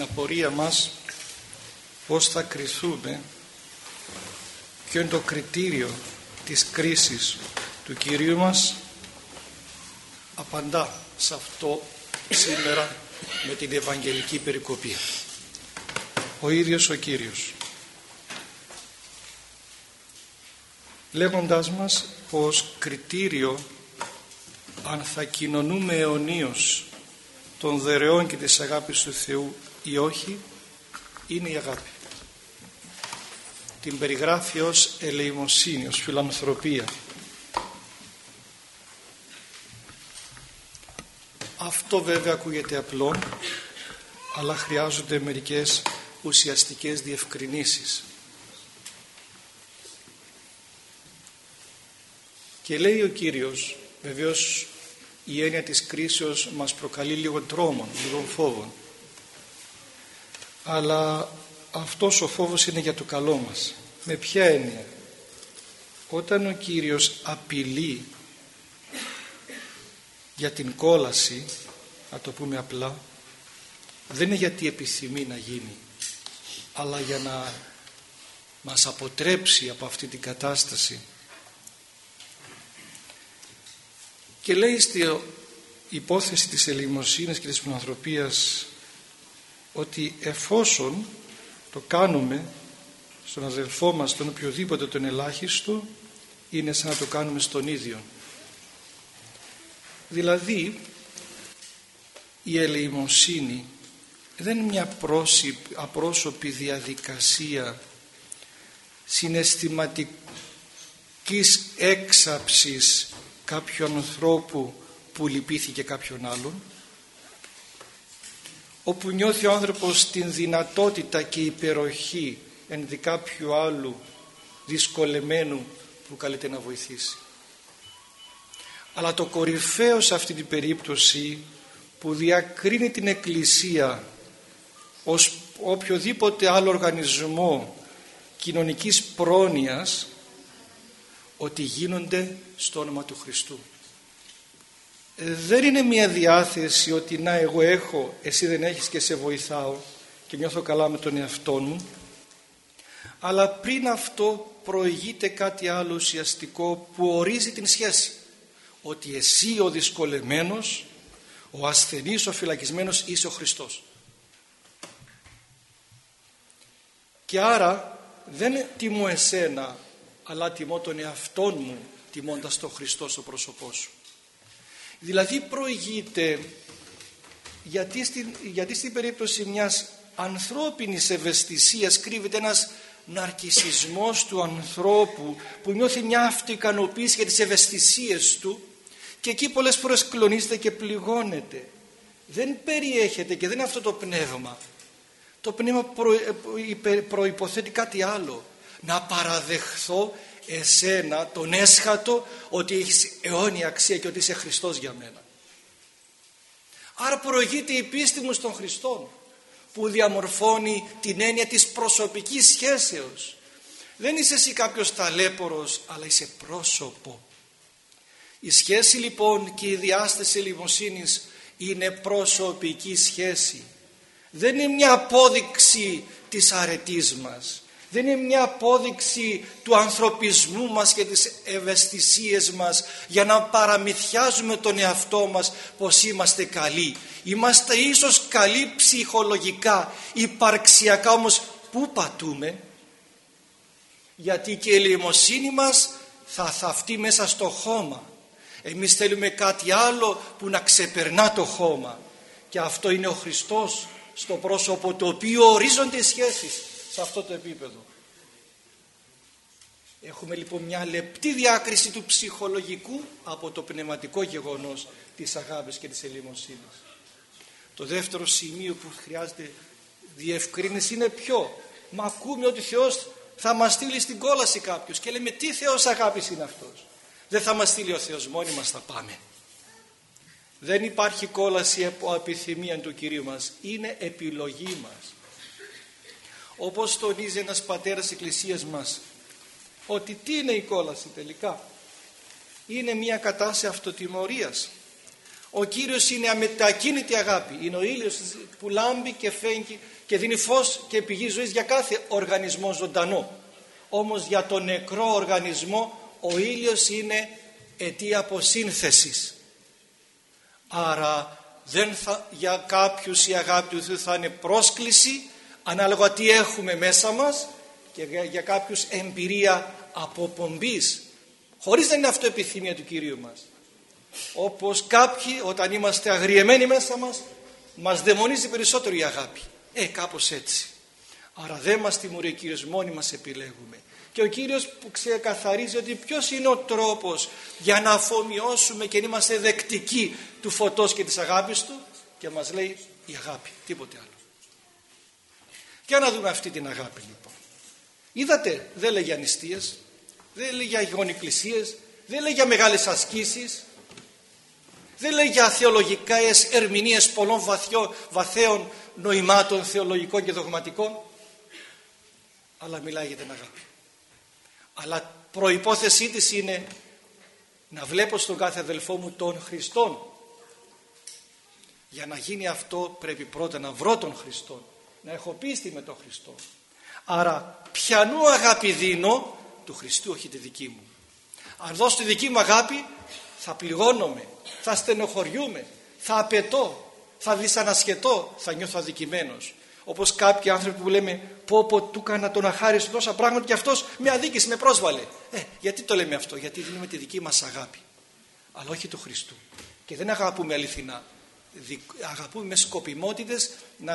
απορία μας πώς θα κριθούμε, ποιο είναι το κριτήριο της κρίσης του Κυρίου μας, απαντά σε αυτό σήμερα με την Ευαγγελική περικοπή ο ίδιος ο Κύριος, λέγοντάς μας πως κριτήριο αν θα κοινωνούμε αιωνίως των δωρεών και της αγάπης του Θεού ή όχι είναι η αγάπη. Την περιγράφει ως ελεημοσύνη, ως φιλανθρωπία. Αυτό βέβαια ακούγεται απλό, αλλά χρειάζονται μερικές ουσιαστικές διευκρινήσεις. Και λέει ο Κύριος, βεβαίως η έννοια της κρίσεως μας προκαλεί λίγο τρόμον, λίγο φόβον, αλλά αυτός ο φόβος είναι για το καλό μας. Με ποια έννοια? Όταν ο Κύριος απειλεί για την κόλαση, να το πούμε απλά, δεν είναι γιατί επιθυμεί να γίνει, αλλά για να μας αποτρέψει από αυτή την κατάσταση. Και λέει στη υπόθεση της ελεημοσύνης και της φιλανθρωπίας ότι εφόσον το κάνουμε στον αδελφό μας, τον οποιοδήποτε τον ελάχιστο, είναι σαν να το κάνουμε στον ίδιο. Δηλαδή η ελεημοσύνη δεν είναι μια απρόσωπη διαδικασία συναισθηματικής έξαψης κάποιου ανθρώπου που λυπήθηκε κάποιον άλλον, όπου νιώθει ο άνθρωπος την δυνατότητα και υπεροχή ενδει κάποιου άλλου δυσκολεμένου που καλείται να βοηθήσει. Αλλά το κορυφαίο σε αυτή την περίπτωση που διακρίνει την Εκκλησία ως οποιοδήποτε άλλο οργανισμό κοινωνικής πρόνοιας, ότι γίνονται στο όνομα του Χριστού. Δεν είναι μια διάθεση ότι να εγώ έχω, εσύ δεν έχεις και σε βοηθάω και νιώθω καλά με τον εαυτό μου, αλλά πριν αυτό προηγείται κάτι άλλο ουσιαστικό που ορίζει την σχέση, ότι εσύ ο δυσκολεμένος, ο ασθενής, ο φυλακισμένος είσαι ο Χριστός. Και άρα δεν τιμώ εσένα, αλλά τιμώ τον εαυτόν μου, τιμώντας τον Χριστό στο πρόσωπό σου. Δηλαδή προηγείται, γιατί στην περίπτωση μιας ανθρώπινης ευαισθησίας κρύβεται ένας ναρκισσισμός του ανθρώπου που νιώθει μια αυτοικανοποίηση για τις ευαισθησίες του και εκεί πολλές φορές κλονίζεται και πληγώνεται. Δεν περιέχεται και δεν είναι αυτό το πνεύμα. Το πνεύμα προϋποθέτει κάτι άλλο. Να παραδεχθώ εσένα τον έσχατο ότι έχεις αιώνια αξία και ότι είσαι Χριστός για μένα. Άρα προηγείται η πίστη μου στον Χριστό που διαμορφώνει την έννοια της προσωπικής σχέσεως. Δεν είσαι εσύ κάποιος ταλέπορος, αλλά είσαι πρόσωπο. Η σχέση λοιπόν και η διάσταση ελεημοσύνης είναι προσωπική σχέση. Δεν είναι μια απόδειξη της αρετής μας. Δεν είναι μια απόδειξη του ανθρωπισμού μας και της ευαισθησίας μας για να παραμυθιάζουμε τον εαυτό μας πως είμαστε καλοί. Είμαστε ίσως καλοί ψυχολογικά, υπαρξιακά, όμως πού πατούμε? Γιατί και η ελεημοσύνη μας θα θαυτεί μέσα στο χώμα. Εμείς θέλουμε κάτι άλλο που να ξεπερνά το χώμα και αυτό είναι ο Χριστός στο πρόσωπο του οποίου ορίζονται οι σχέσεις σε αυτό το επίπεδο. Έχουμε λοιπόν μια λεπτή διάκριση του ψυχολογικού από το πνευματικό γεγονός της αγάπης και της ελεημοσύνης. Το δεύτερο σημείο που χρειάζεται διευκρίνηση είναι ποιο? Μα ακούμε ότι Θεός θα μας στείλει στην κόλαση κάποιος και λέμε τι Θεός αγάπης είναι αυτός? Δεν θα μας στείλει ο Θεός, μόνοι μας θα πάμε. Δεν υπάρχει κόλαση από επιθυμία του Κυρίου μας, είναι επιλογή μας. Όπως τονίζει ένας πατέρας της Εκκλησίας μας, ότι τι είναι η κόλαση τελικά? Είναι μια κατάσταση αυτοτιμωρίας. Ο Κύριος είναι αμετακίνητη αγάπη. Είναι ο ήλιος που λάμπει και φέγγει και δίνει φως και πηγή ζωής για κάθε οργανισμό ζωντανό. Όμως για τον νεκρό οργανισμό ο ήλιος είναι αιτία αποσύνθεσης. Άρα για κάποιους η αγάπη του Θεού θα είναι πρόσκληση ανάλογα τι έχουμε μέσα μας, και για κάποιους εμπειρία αποπομπής, χωρίς να είναι αυτό επιθυμία του Κυρίου μας. Όπως κάποιοι όταν είμαστε αγριεμένοι μέσα μας δαιμονίζει περισσότερο η αγάπη. Κάπως έτσι. Άρα δεν μας τιμωρεί ο Κύριος, μόνοι μας επιλέγουμε. Και ο Κύριος που ξεκαθαρίζει ότι ποιος είναι ο τρόπος για να αφομοιώσουμε και να είμαστε δεκτικοί του φωτός και της αγάπης του, και μας λέει η αγάπη, τίποτε άλλο. Για να δούμε αυτή την αγάπη λοιπόν. Είδατε, δεν λέει για νηστείες, δεν λέει για γονικλησίες, δεν λέει για μεγάλες ασκήσεις, δεν λέει για θεολογικές ερμηνείες πολλών βαθέων νοημάτων θεολογικών και δογματικών, αλλά μιλάει για την αγάπη. Αλλά προϋπόθεσή της είναι να βλέπω στον κάθε αδελφό μου τον Χριστόν. Για να γίνει αυτό πρέπει πρώτα να βρω τον Χριστόν, να έχω πίστη με τον Χριστό. Άρα ποιανού αγάπη δίνω? Του Χριστού, όχι τη δική μου. Αν δώσω τη δική μου αγάπη θα πληγώνομαι, θα στενοχωριούμαι, θα απαιτώ, θα δυσανασχετώ, θα νιώθω αδικημένος. Όπως κάποιοι άνθρωποι που λέμε πω του έκανα τον αχάριστο τόσα πράγματα και αυτός με αδίκησε, με πρόσβαλε. Γιατί το λέμε αυτό? Γιατί δίνουμε τη δική μας αγάπη, αλλά όχι του Χριστού. Και δεν αγαπούμε αληθινά. Αγαπούμε με σκοπιμότητες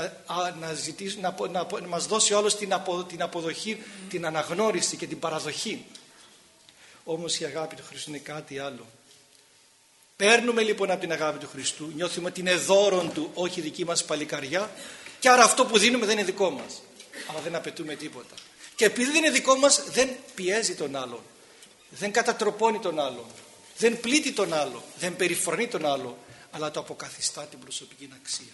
να μας δώσει όλος την αποδοχή, την αναγνώριση και την παραδοχή. Όμως η αγάπη του Χριστού είναι κάτι άλλο. Παίρνουμε λοιπόν από την αγάπη του Χριστού, νιώθουμε ότι είναι δώρον του, όχι δική μας παλικαριά, και άρα αυτό που δίνουμε δεν είναι δικό μας, αλλά δεν απαιτούμε τίποτα. Και επειδή δεν είναι δικό μας, δεν πιέζει τον άλλον, δεν κατατροπώνει τον άλλον, δεν πλήττει τον άλλο, δεν περιφρονεί τον άλλο, αλλά το αποκαθιστά την προσωπική αξία.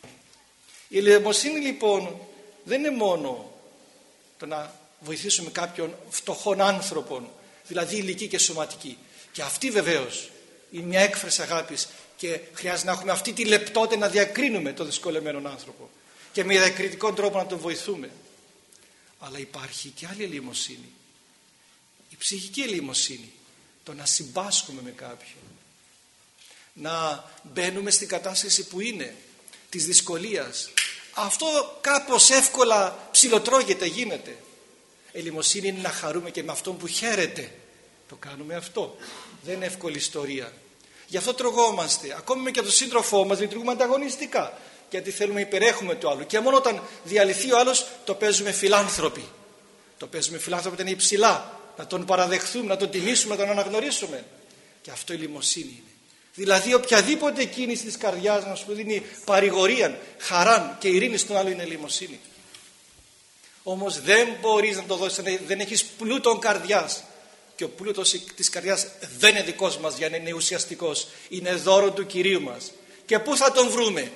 Η ελεημοσύνη λοιπόν δεν είναι μόνο το να βοηθήσουμε κάποιον φτωχόν άνθρωπον, δηλαδή ηλική και σωματική. Και αυτή βεβαίως είναι μια έκφραση αγάπης και χρειάζεται να έχουμε αυτή τη λεπτότητα να διακρίνουμε τον δυσκολεμένο άνθρωπο και με διακριτικό τρόπο να τον βοηθούμε. Αλλά υπάρχει και άλλη ελεημοσύνη, η ψυχική ελεημοσύνη, το να συμπάσχουμε με κάποιον, να μπαίνουμε στην κατάσταση που είναι της δυσκολίας. Αυτό κάπως εύκολα ψιλοτρώγεται, γίνεται. Ελεημοσύνη είναι να χαρούμε και με αυτόν που χαίρεται. Το κάνουμε αυτό. Δεν είναι εύκολη ιστορία. Γι' αυτό τρογόμαστε. Ακόμη και από τον σύντροφό μας λειτουργούμε ανταγωνιστικά. Γιατί θέλουμε υπερέχουμε το άλλο. Και μόνο όταν διαλυθεί ο άλλος το παίζουμε φιλάνθρωποι. Το παίζουμε φιλάνθρωποι όταν είναι υψηλά. Να τον παραδεχθούμε, να τον τιμήσουμε, να τον αναγνωρίσουμε. Και αυτό η ελεημοσύνη είναι. Δηλαδή οποιαδήποτε κίνηση της καρδιάς μας που δίνει παρηγορία, χαράν και ειρήνη στον άλλο είναι ελεημοσύνη. Όμως δεν μπορείς να το δώσεις, δεν έχεις πλούτον καρδιάς. Και ο πλούτος της καρδιάς δεν είναι δικός μας για να είναι ουσιαστικός. Είναι δώρο του Κυρίου μας. Και πού θα τον βρούμε?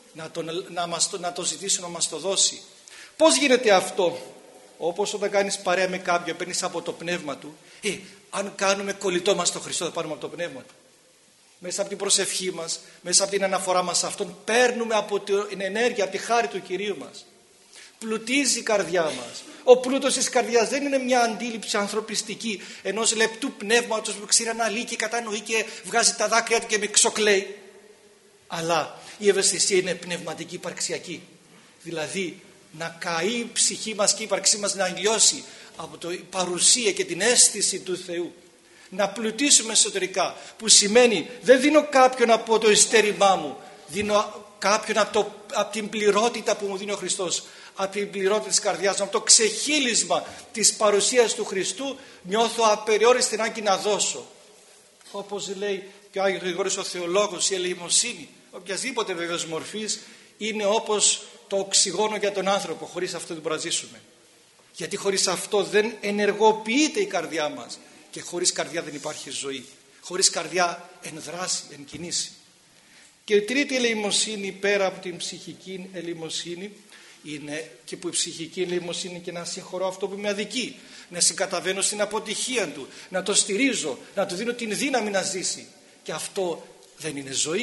Να το ζητήσουμε να μας το δώσει. Πώς γίνεται αυτό? Όπως όταν κάνεις παρέα με κάποιον, παίρνεις από το πνεύμα του. Αν κάνουμε κολλητό μας το Χριστό θα πάρουμε από το πνεύμα του. Μέσα από την προσευχή μας, μέσα από την αναφορά μας σε Αυτόν, παίρνουμε από την ενέργεια, από τη χάρη του Κυρίου μας. Πλουτίζει η καρδιά μας. Ο πλούτος της καρδιάς δεν είναι μια αντίληψη ανθρωπιστική ενός λεπτού πνεύματος που ξηραναλύει και κατανοεί και βγάζει τα δάκρυα του και με ξοκλαίει. Αλλά η ευαισθησία είναι πνευματική, υπαρξιακή. Δηλαδή να καεί η ψυχή μας και η ύπαρξή μας να λιώσει από την παρουσία και την αίσθηση του Θεού. Να πλουτίσουμε εσωτερικά, που σημαίνει δεν δίνω κάποιον από το ειστέρημά μου, δίνω κάποιον από την πληρότητα που μου δίνει ο Χριστός, από την πληρότητα της καρδιάς μου, από το ξεχύλισμα της παρουσίας του Χριστού, νιώθω απεριόριστη ανάγκη να δώσω. Όπως λέει και ο Άγιος Γρηγόρης ο Θεολόγος, η ελεημοσύνη οποιασδήποτε βεβαίως μορφής είναι όπως το οξυγόνο για τον άνθρωπο. Χωρίς αυτό δεν μπορούμε να ζήσουμε, γιατί χωρίς αυτό δεν ενεργοποιείται η καρδιά μας. Και χωρίς καρδιά δεν υπάρχει ζωή. Χωρίς καρδιά εν δράση, εν κινήσει. Και η τρίτη ελεημοσύνη πέρα από την ψυχική ελεημοσύνη είναι, και που η ψυχική ελεημοσύνη είναι και να συγχωρώ αυτό που με αδικεί, να συγκαταβαίνω στην αποτυχία του, να το στηρίζω, να του δίνω την δύναμη να ζήσει. Και αυτό δεν είναι ζωή.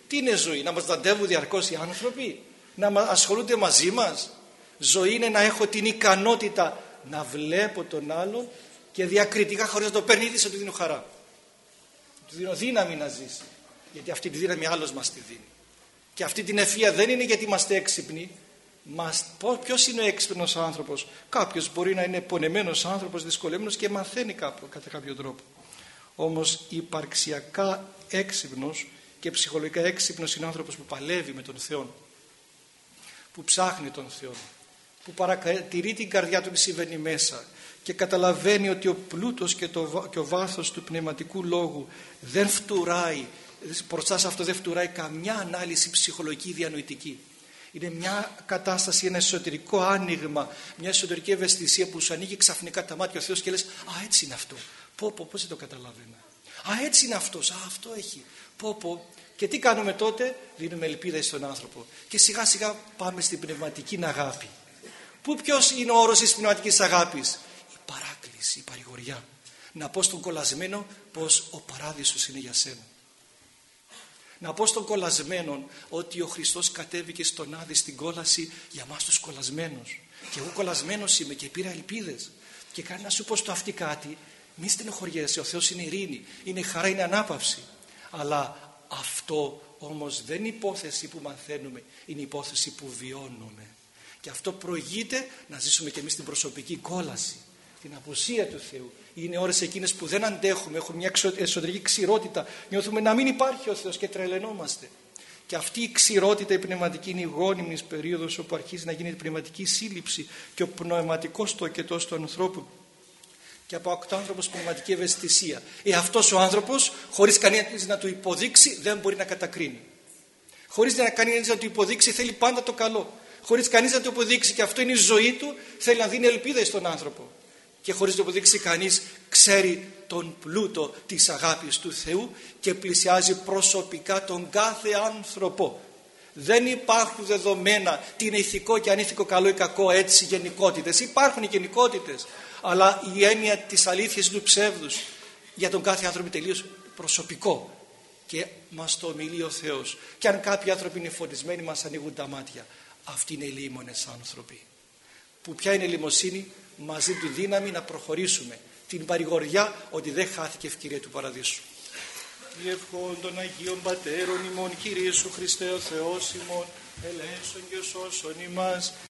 Τι είναι ζωή? Να μας δαντεύουν διαρκώς οι άνθρωποι? Να ασχολούνται μαζί μας? Ζωή είναι να έχω την ικανότητα να βλέπω τον άλλον και διακριτικά, χωρίς να το παίρνει ήδη, να του δίνω χαρά. Του δίνω δύναμη να ζήσει. Γιατί αυτή τη δύναμη άλλος μας τη δίνει. Και αυτή την ευφυΐα δεν είναι γιατί είμαστε έξυπνοι. Ποιος είναι ο έξυπνος άνθρωπος? Κάποιος μπορεί να είναι πονεμένος άνθρωπος, δυσκολεμένος και μαθαίνει κατά κάποιο τρόπο. Όμως υπαρξιακά έξυπνος και ψυχολογικά έξυπνος είναι ο άνθρωπος που παλεύει με τον Θεό, που ψάχνει τον Θεό, που παρατηρεί την καρδιά του τι συμβαίνει μέσα και καταλαβαίνει ότι ο πλούτος και ο βάθος του πνευματικού λόγου δεν φτουράει, μπροστά σε αυτό δεν φτουράει καμιά ανάλυση ψυχολογική διανοητική. Είναι μια κατάσταση, ένα εσωτερικό άνοιγμα, μια εσωτερική ευαισθησία που σου ανοίγει ξαφνικά τα μάτια ο Θεός και λες «Α, έτσι είναι αυτό, πώς δεν το καταλαβαίνα, α, έτσι είναι αυτός, α, αυτό έχει, Και τι κάνουμε τότε? Δίνουμε ελπίδα στον άνθρωπο και σιγά σιγά πάμε στην πνευματική αγάπη. Ποιος είναι ο όρος της πνευματικής αγάπης? Η παράκληση, η παρηγοριά. Να πω στον κολλασμένο πως ο παράδεισος είναι για σένα. Να πω στον κολλασμένο ότι ο Χριστός κατέβηκε στον Άδη στην κόλαση για μας τους κολλασμένους. Και εγώ κολλασμένος είμαι και πήρα ελπίδες. Και κάνει να σου πω στο αυτή κάτι, μη στενοχωριέσαι, ο Θεός είναι ειρήνη, είναι χαρά, είναι ανάπαυση. Αλλά αυτό όμως δεν είναι υπόθεση που μαθαίνουμε, είναι υπόθεση που βιώνουμε. Και αυτό προηγείται να ζήσουμε και εμείς την προσωπική κόλαση, την απουσία του Θεού. Είναι ώρες εκείνες που δεν αντέχουμε, έχουμε μια εσωτερική ξηρότητα, νιώθουμε να μην υπάρχει ο Θεός και τρελαινόμαστε. Και αυτή η ξηρότητα η πνευματική είναι η γόνιμης περίοδος όπου αρχίζει να γίνει η πνευματική σύλληψη και ο πνευματικός τοκετός του ανθρώπου. Και αποκτά ο άνθρωπος πνευματική ευαισθησία. Αυτός ο άνθρωπος, χωρίς κανείς να του υποδείξει, δεν μπορεί να κατακρίνει. Χωρίς κανείς να του υποδείξει, θέλει πάντα το καλό. Χωρίς κανείς να του υποδείξει, και αυτό είναι η ζωή του, θέλει να δίνει ελπίδα στον άνθρωπο. Και χωρίς να του υποδείξει κανείς, ξέρει τον πλούτο της αγάπης του Θεού και πλησιάζει προσωπικά τον κάθε άνθρωπο. Δεν υπάρχουν δεδομένα τι είναι ηθικό και ανήθικο, καλό ή κακό, έτσι γενικότητες. Υπάρχουν οι γενικότητες, αλλά η έννοια της αλήθειας του ψεύδους για τον κάθε άνθρωπο είναι τελείως προσωπικό και μας το ομιλεί ο Θεός. Και αν κάποιοι άνθρωποι είναι φωτισμένοι, μας ανοίγουν τα μάτια. Αυτοί είναι λίμωνες άνθρωποι. Που ποια είναι η λιμοσύνη? Μαζί του δύναμη να προχωρήσουμε. Την παρηγοριά ότι δεν χάθηκε ευκαιρία του παραδείσου. Η ευχών των Αγίων Πατέρων ημών, Κύριε Ιησού Χριστέ ο Θεός ημών, ελέησον και σώσον ημάς.